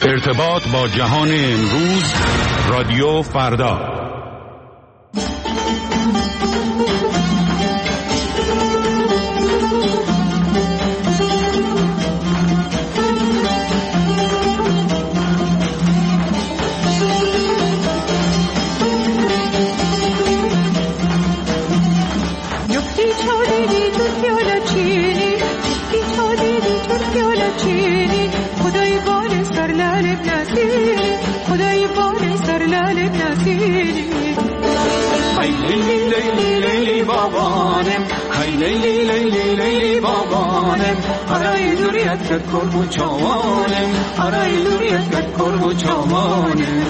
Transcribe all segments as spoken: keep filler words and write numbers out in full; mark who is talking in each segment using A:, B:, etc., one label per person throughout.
A: ارتباط با جهان امروز، رادیو فردا.
B: لیلی لیلی لیلی بابانم آرای دوریت کد کربو چوانم آرای دوریت کد کربو چوانم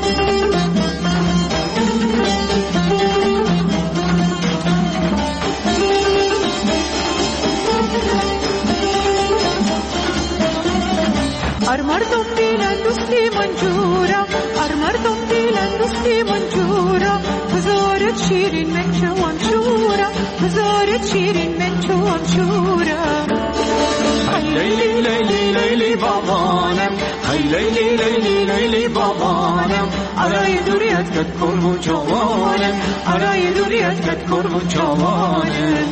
C: ار مردم دیلن دوستی منجورا ار مردم دیلن دوستی منجورا بزارت شیرین من چوام شورا بزارت شیرین من چوام شورا
B: لیلی لیلی لیلی بابانم های لیلی لیلی لیلی بابانم آرای دوریت کد کربو چوانم آرای دوریت کد کربو چوانم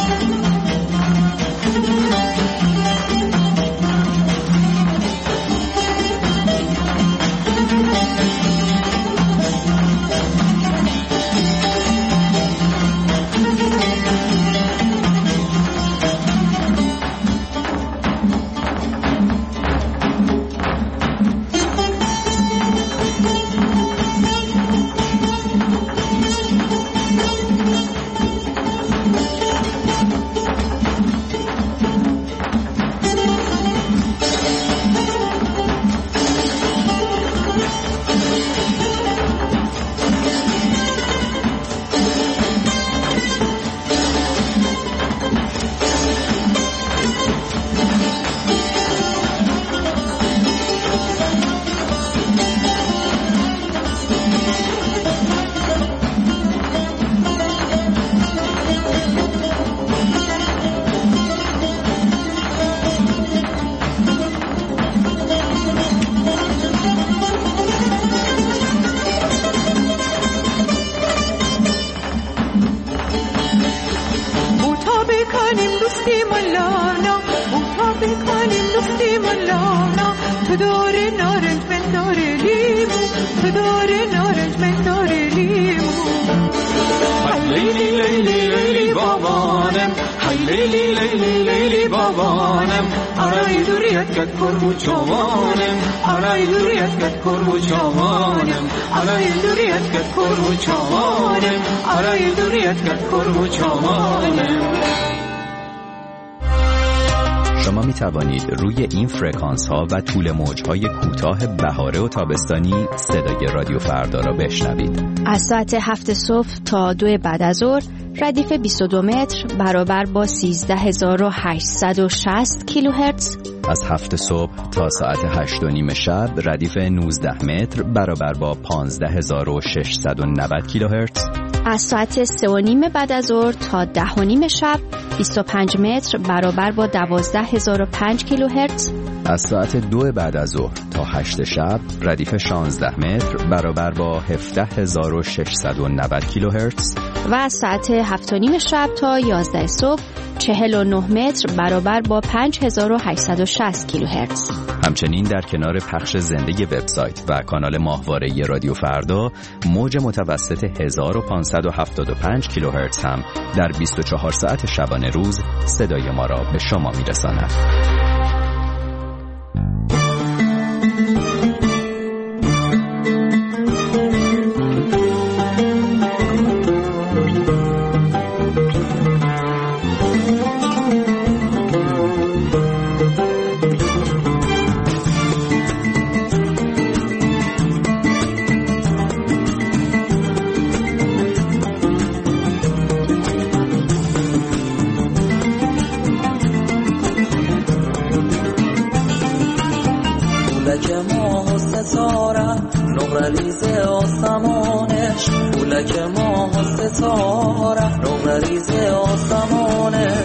D: شما می توانید روی این فرکانس ها و طول موج های کوتاه بهاره و تابستانی صدای رادیو فردا را بشنوید.
E: از ساعت هفت صبح تا دو بعد از ظهر ردیف بیست و دو متر برابر با سیزده هزار و هشتصد و شصت کیلوهرتز.
D: از هفت صبح تا ساعت هشت و نیم شب ردیف نوزده متر برابر با پانزده هزار و ششصد و نود کیلوهرتز.
E: از ساعت سه و نیم بعد از ظهر تا ده و نیم شب بیست و پنج متر برابر با دوازده هزار و پنج کیلوهرتز.
D: از ساعت دو بعد از ظهر تا هشت شب ردیف شانزده متر برابر با هفده هزار و ششصد و نود کیلوهرتز.
E: و از ساعت هفت و نیم شب تا یازده صبح چهل و نه متر برابر با پنج هزار و هشتصد و شصت کیلوهرتز.
D: همچنین در کنار پخش زنده وبسایت و کانال ماهواره رادیو فردا، موج متوسط هزار و پانصد و هفتاد و پنج کیلوهرتز هم در بیست و چهار ساعت شبانه روز صدای ما را به شما میرساند.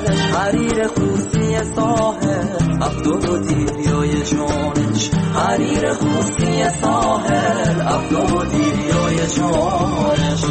F: حریر حریر خوصی ساحل افلو دیریای جانش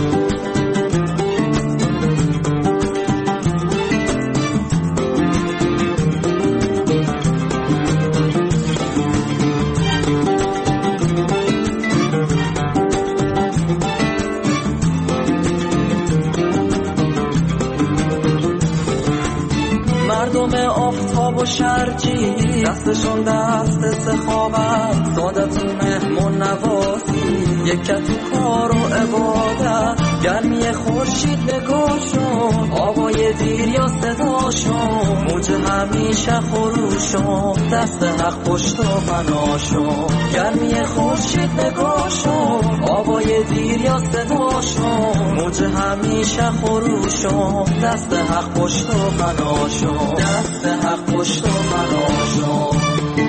F: مردم آفتاب و شرجی دستشون دست سخاوت سادت مهمون نوازی یکت تو کار و عبادت گرمی خورشید نگاشون آوای دیر یا صداشون موج همیشه خروشون دست حق پشت و پناشون گرمی خورشید نگاشون آوای دیر یا صداشون موج همیشه خروشون دست حق پشت و پناشون دست حق پشت و پناشون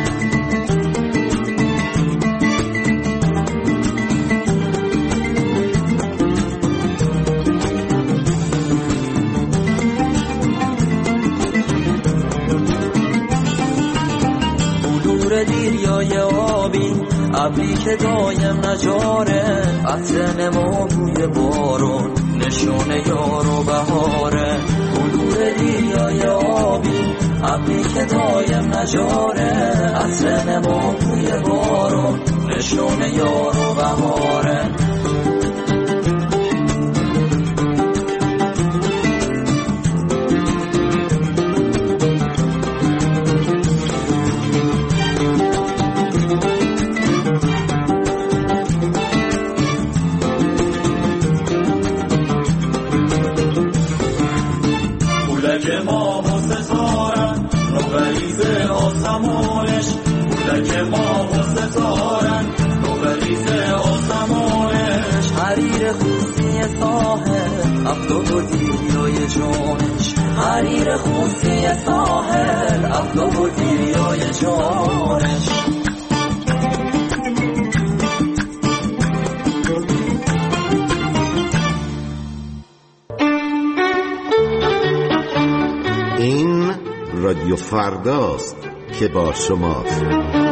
F: دیریای آبی ابری که دایم نجاره عطر نما بوی بارون نشون یار و بهاره بلور دیریای آبی ابری که دایم نجاره عطر نما بوی بارون نشون یار و بهاره حریر خوصی ساحل افلو و دیریای جانش حریر خوصی ساحل افلو و دیریای جانش
G: این رادیو فرداست که با شماست.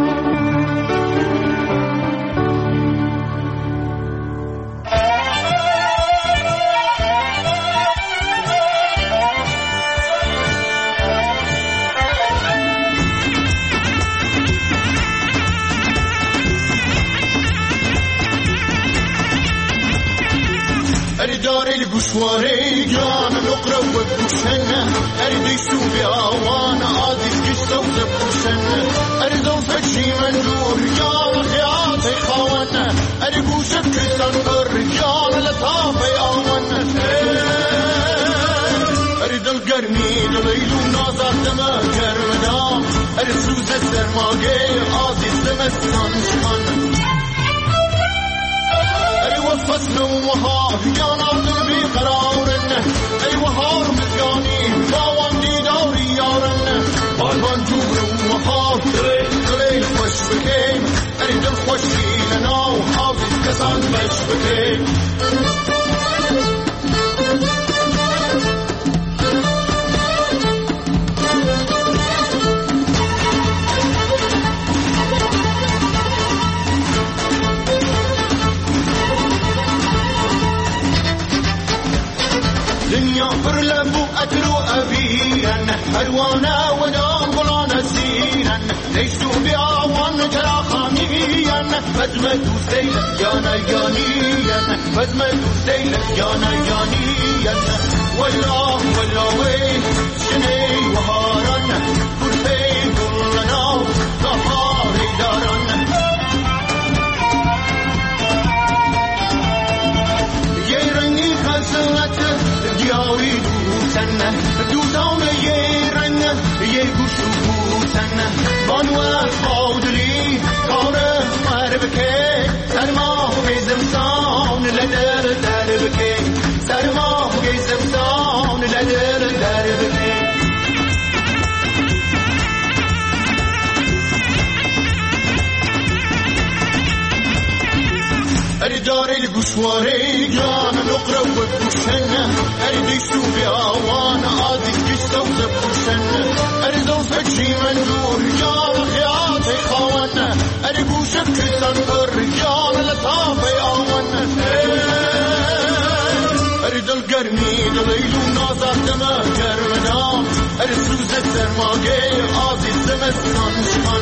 H: گوشواره جان نقره و بوشنه اردیشو بی آوان عزیز گشتو زبوشنه اردو فجی من دور جان خیات خوانه اردگوشت کسان بر جان لطاف آوانه اردل گرمی دلیلو نازد دمه گرمدام اردسوز سرماگه عزیز دمستان شمانه فصل وهار جانا دلبي قرارن اي وهار مزقاني باوان دي دوري يارن بالبان جور وهار دليل خوش بكين اي دل خوشي لنا وحافظ كسان بش بكين دنيا فرلبو أتلو أبيا أروانا ودام بلانا سينا ليسوا بأعوان جرا خاميا فزمتو سيلة جانا جانيا فزمتو سيلة جانا جانيا والله والله وين شني وهارنا كرفي كلنا ظهاري دارنا يرني خسنت دیاری دوستن دوستان یه رنگ یه گوش دوستن بانو خودلی کار مر بکه سرما بزمستان لدر در بکه سرما بزمستان لدر در بکه اردار الگوشواره جان نقره و بوشن اردیشو بی آوان عزیز گشتو زبوشن اردو فجی من دور جان خیات خوان اری گوشه کتن پر جان لطاف آون اری دل گرمی دلیلو نازد دمه گرمدام اری سوز سرماگه آزی زمستان شان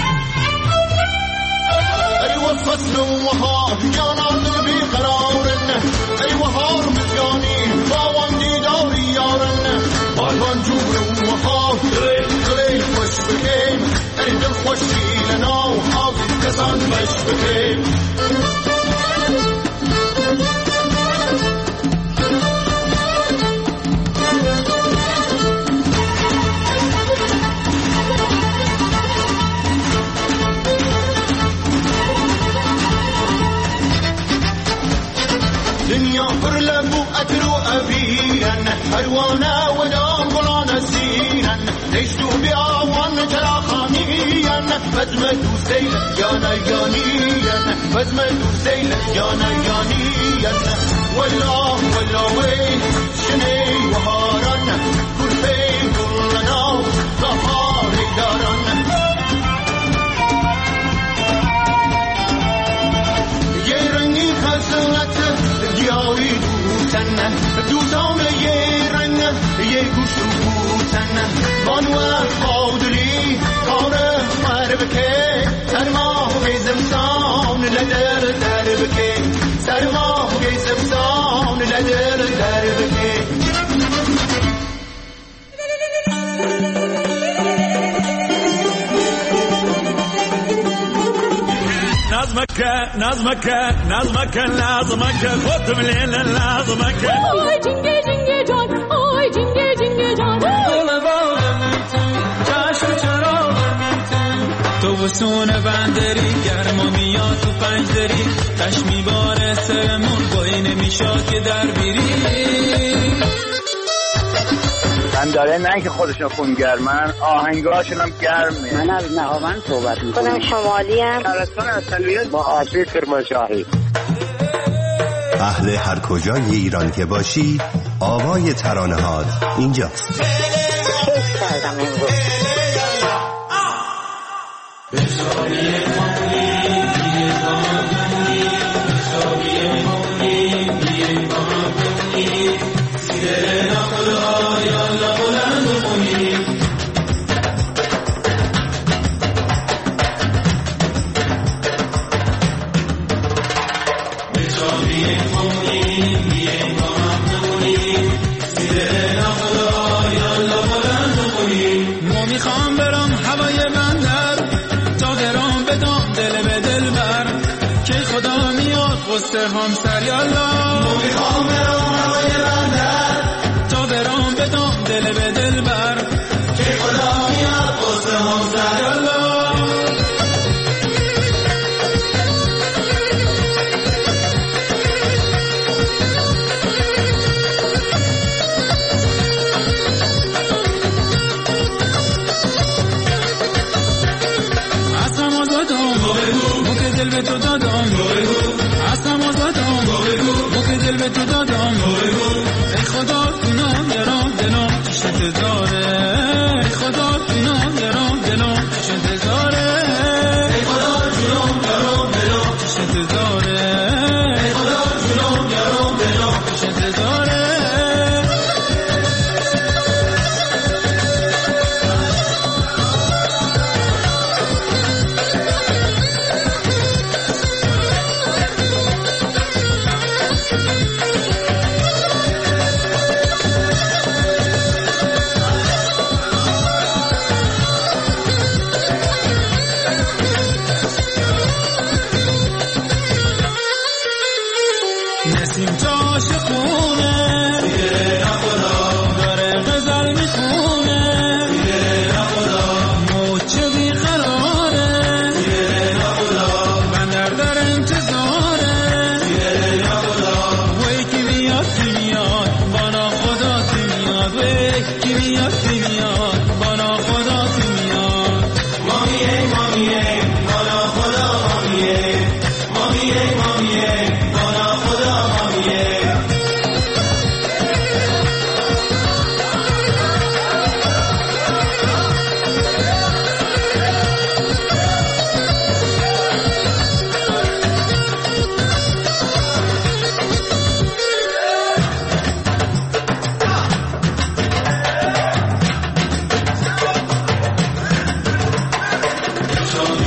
H: ای وفصل و وها جانان دل بی قرارن ای وهار مزگانی باوان دیداری یارن بالبان جور و وها دلی خوش بکیم ای دل خوشی لناو حاضی کسان بش بکیم دنیا پر لبو اترو ابیرن هروانا و دام گلان سیرن نیشتو بیاوان چرا خانیین بزم دو سیل جانا جانیین بزم دو سیل جانا جانیین والله والله وی شنی وهارن گرفه گلنا ظهاری دارن یه رنگی خسلت دیاری دوتن دوتان یه رنگ یه گوشت و بوتن بانوه قادلی کار مر بکه سرما گیزمسان لدر در بکه سرما گیزمسان لدر در بکه
I: نظمك نظمك نظمك لازمك خد من الليل لازمك
C: آی جنگه جنگه جان آی جنگه جنگه جان
F: دل باغم چشم چراغم تو وسون بندری گرما میاد تو پنجدری تشمی بار سرمون بایی نمیشاد که در بیری
J: من داره نه که خودشون خونگرمن آهنگاشون هم گرمه.
K: من از نهاوند صحبت میکنم.
L: خودم شمالی هم
J: شهرستان اصلیت با آبی کرمانشاهی.
M: اهل هر کجای ایران که باشی آوای ترانه هات اینجاست.
L: کیف کردم امروز
F: میخوام برم هوای بندر تا درام بدم دل به دل بر که خدا میاد قصه همسر یالا میخوام برم هوای بندر تا درام بدم دل به دل بر که خدا میاد قصه همسر یالا دل به تو دادم اصلا آزادم مو که دل به تو دادم ای خدا اینام درام دلم چشت داره ای خدا اینام درام دلم چشت داره ای خدا جونم درام دلم چشت داره ای خدا جونم درام دلم چشت داره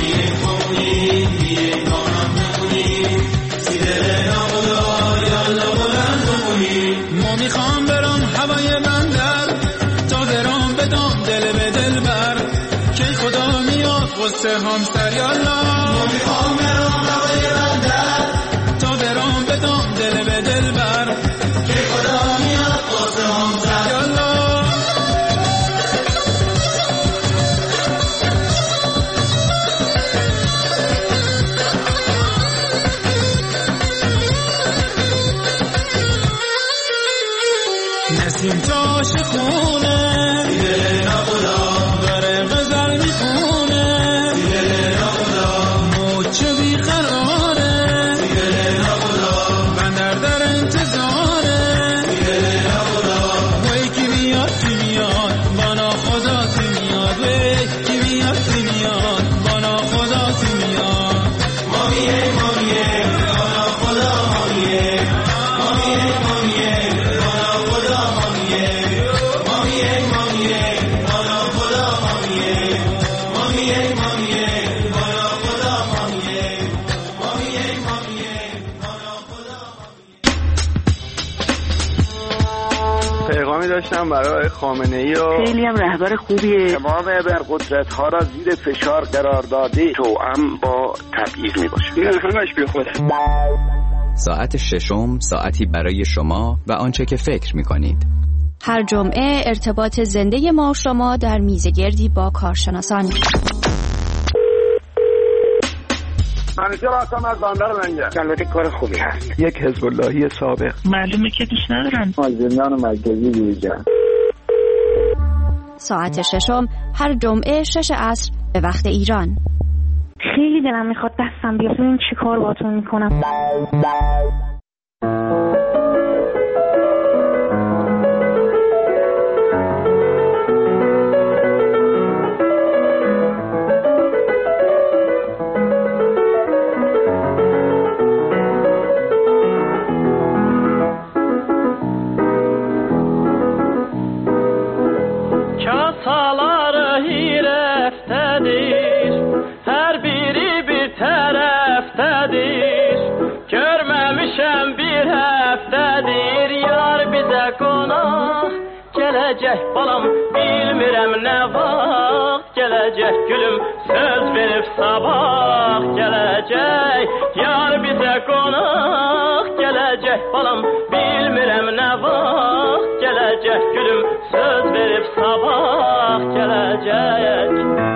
N: ما میخوام برم هوای بندر تا برام بدم دل به دل بر که خدا میاد واسه همسر یالا. ما میخوام برم هوای بندر تا برام بدم دل به دل بر که خدا میاد واسه همسر یالا. نسیم جاش خونه دیگه نبودا داره غزل میخونه دیگه نبودا موچه بیقراره دیگه نبودا بندر در انتظاره دیگه نبودا وی کی میاد کی میاد بانا خدا کی میاد وی کی میاد کی میاد بانا خدا کی میاد. مامیه مامیه بانا خدا مامیه مامیه مامیه
J: پیغامی داشتم برای خامنه‌ای و
K: خیلی هم رهبر خوبیه.
J: تمام ابرقدرت ها را زیر فشار قرار داده توأم با تبعیض می باشه. این همش بی خوده.
D: ساعت ششم ساعتی برای شما و آنچه که فکر می کنید.
E: هر جمعه ارتباط زنده ما و شما در میزگردی با کارشناسان.
J: همیشه راستم از بندر منگه. البته کار خوبی هست.
O: یک حزب اللهی سابق.
K: معلومه که دوست ندارن.
J: از زندان مرکزی بیرون.
E: ساعت ششم هر جمعه شش عصر به وقت ایران.
L: خیلی دلم میخواد دستم بیاد ببین چی کار باتون میکنم.
P: Gelecek balam bilmirəm nə vaxt Gelecek gülüm söz verib sabah Gelecek yar bizə qonaq Gelecek balam bilmirəm nə vaxt Gelecek gülüm söz verib sabah Gelecek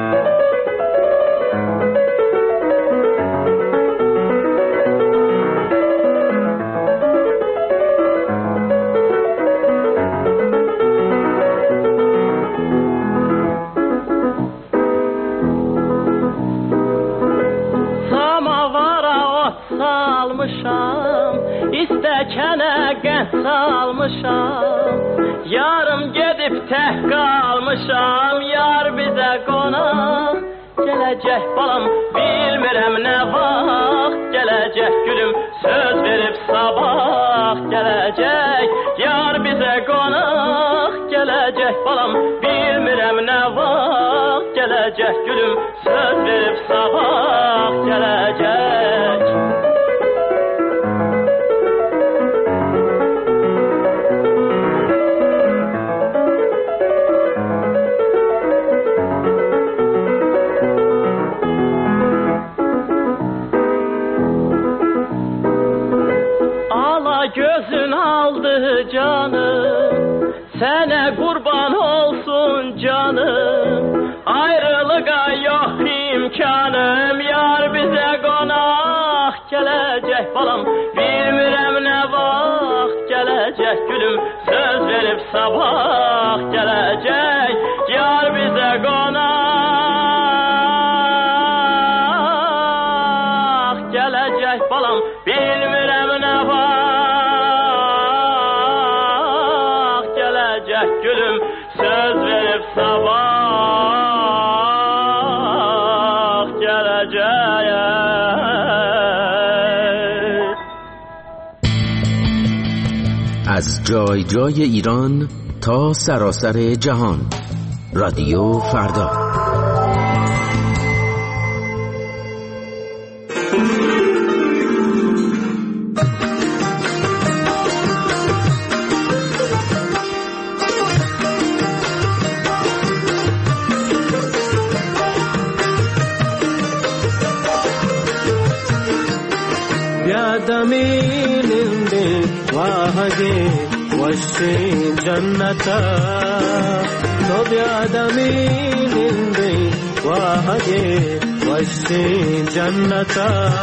P: İstəkənə qənd salmışam Yarım gedib tək qalmışam Yar bizə qonaq Gələcək balam bilmirəm nə vaxt Gələcək gülüm söz verib sabah Gələcək yar bizə qonaq Gələcək balam bilmirəm nə vaxt Gələcək gülüm söz verib sabah Gələcək gözün aldı canım Sənə qurban olsun canım Ayrılığa yox imkanım Yar bizə qonaq Gələcək balam bilmirəm nə vaxt Gələcək gülüm söz verib sabah Gələcək yar bizə qonaq Gələcək balam bilmirəm nə vaxt gülüm söz verip sabah geleceğim.
Q: از جای جای ایران تا سراسر جهان رادیو فردا.
O: ಬ್ಯಾದಮೀನಿಂದೆ ವಾಹಗೆ ವಶ್ಯೆ ಜನ್ನತ ತೋ ಬ್ಯಾದಮೀನಿಂದೆ ವಾಹಗೆ ವಶ್ಯೆ ಜನ್ನತ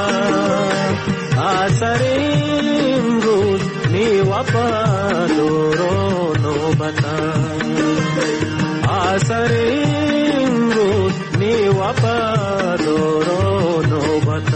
O: ಆಸರೆ ಇಮ್ರೂಸ್ ನೀ ವಫಾದೋರೋ ನೋಬತ ಆಸರೆ ಇಮ್ರೂಸ್ ನೀ ವಫಾದೋರೋ ನೋಬತ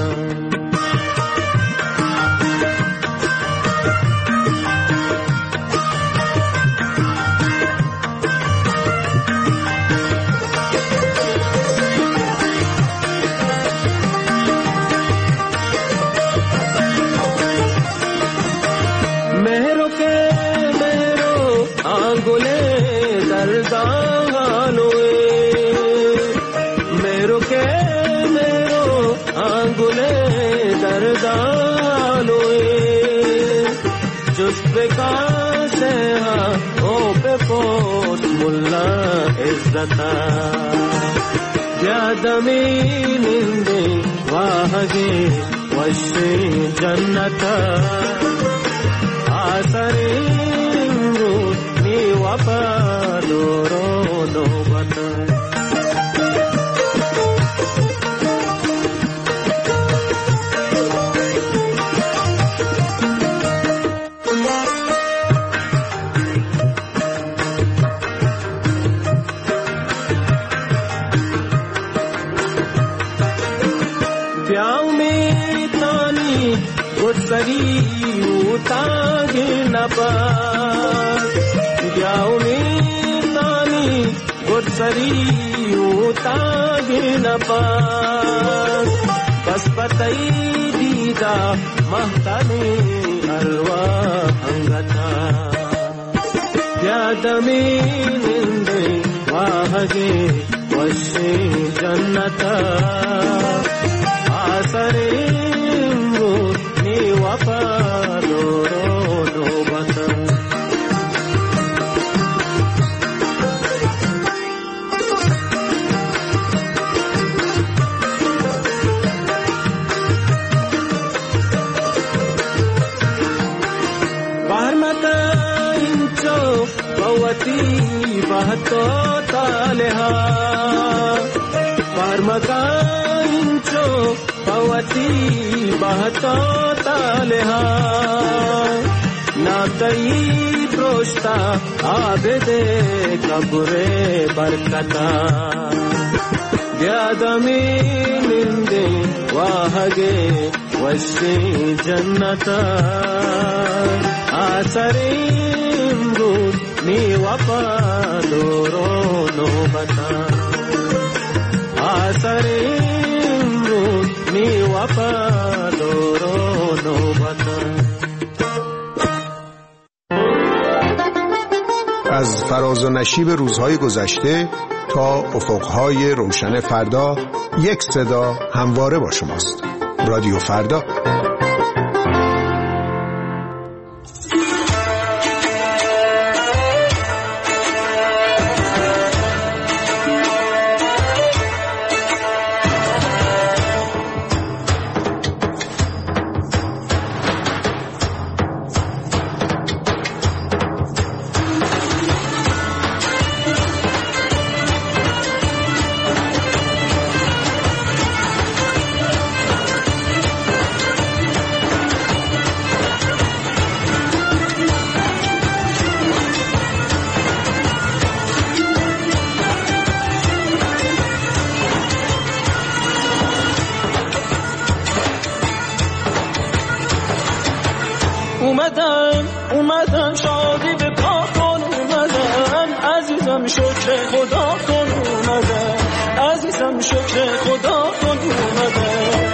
O: ಬ್ಯಾದಮೀನಿಂದೆ ವಾಹಗೆ ವಶ್ಯೆ ಜನ್ನತ ಆಸರೆ ಇಮ್ರೂಸ್ ನೀ ವಫಾದೋರೋ ನೋಬತ सरी उतागे नपास जाओ में तानी गुरसरी उतागे नपास बस पतई दीदा महताने अलवा अंगता यादमीनिंदे वाहगे वश्ये जन्नता आसरे वफादोरो नोबत बारमता इंचो भवती बहतो तालेहा बारमता इंचो भवती बहतो तालेहा नातई प्रोष्टा आबदे कब्रे बरकता ब्यादमीनिंदे वाहगे वश्ये जन्नता आसरे इम्रूस नी वफादोरो नोबता आसरे इम्रूस नी वफादोरो नोबता
R: از فراز و نشیب روزهای گذشته تا افقهای روشن فردا یک صدا همواره با شماست. رادیو فردا.
N: اومدم اومدم شادی به پا کن اومدم عزیزم شکر خدا کن اومدم عزیزم شکر خدا کن اومدم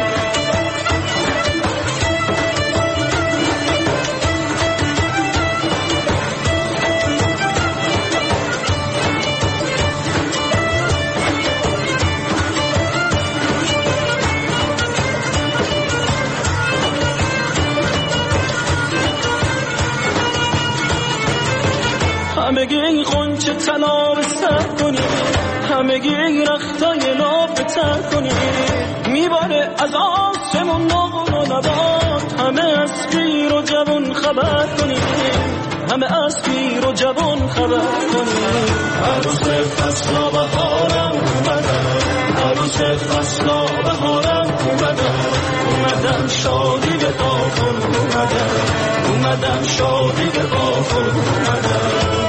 N: همگی این خونچه طلا به سر کنی همگی این رختای لاب به تر کنی میباره از آس آسمون نقل و نبات، همه از پیر و جوان خبر کنیم، همه از پیر و جوان خبر کنیم. عروس فصلا بهارم اومدن، عروس فصلا بهارم اومدن، اومدن شادی به باغون اومدن، اومدن شادی به باغون اومدن.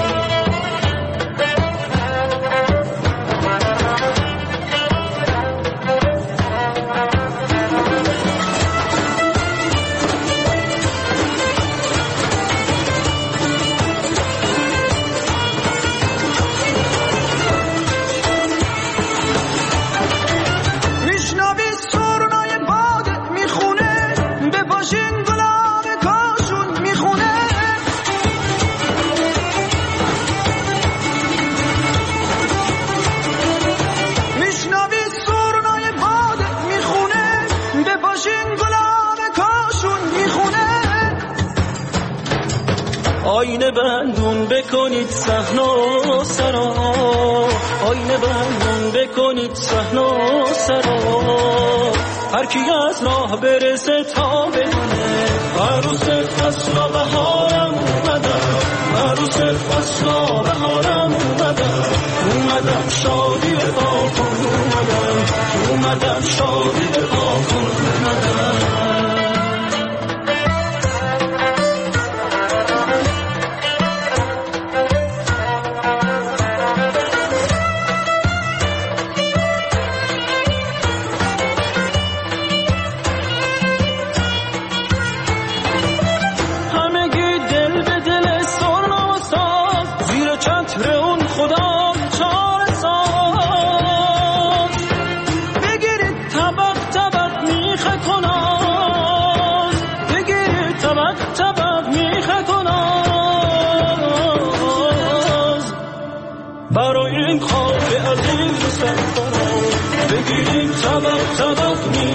N: آینه بندون بکنید صحن و سرا، آینه بندون بکنید صحن و سرا، هر کی از راه برسه تا بدونه عروس فصلا بهارم اومدن، عروس فصلا بهارم اومدن، اومدن شادی به باغون اومدن، اومدن شادی به باغون اومدن. برای این خواب عزیز سفر بگیریم طبق طبق می